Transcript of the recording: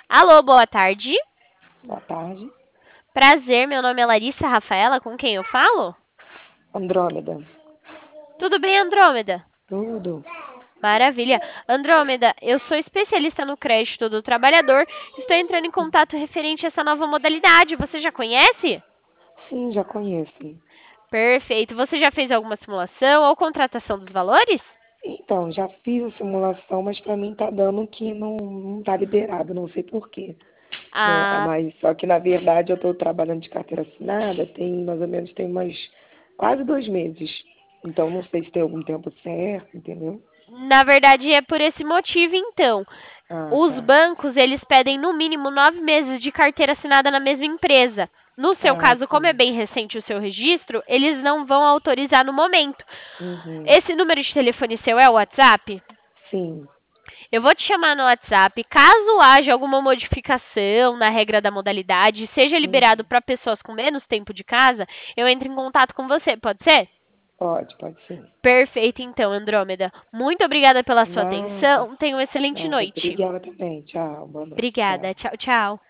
Alô, boa tarde. Boa tarde. Prazer, meu nome é Larissa Rafaela, com quem eu falo? Andrômeda. Tudo bem, Andrômeda? Tudo? Maravilha. Andrômeda, eu sou especialista no crédito do trabalhador. Estou entrando em contato referente a essa nova modalidade. Você já conhece? Sim, já conheço. Perfeito. Você já fez alguma simulação ou contratação dos valores? Então, já fiz a simulação, mas para mim tá dando que não tá liberado, não sei por quê, né? Ah, Mas só que na verdade eu estou trabalhando de carteira assinada, tem mais ou menos tem umas quase 2 meses. Então não sei se tem algum tempo certo, entendeu? na verdade é por esse motivo, então. Ah, Os tá. bancos, eles pedem no mínimo 9 meses de carteira assinada na mesma empresa. No seu Ah, caso, como é sim. bem recente o seu registro, eles não vão autorizar no momento. Uhum. Esse número de telefone seu é o WhatsApp? Sim. Eu vou te chamar no WhatsApp. Caso haja alguma modificação na regra da modalidade, seja liberado Uhum. para pessoas com menos tempo de casa, eu entro em contato com você. Pode ser? Pode sim. Perfeito, então, Andrômeda. Muito obrigada pela sua Nada, atenção. Tenha uma excelente nada. noite. Obrigada também. Tchau, boa noite. Obrigada. Tchau. Tchau, tchau.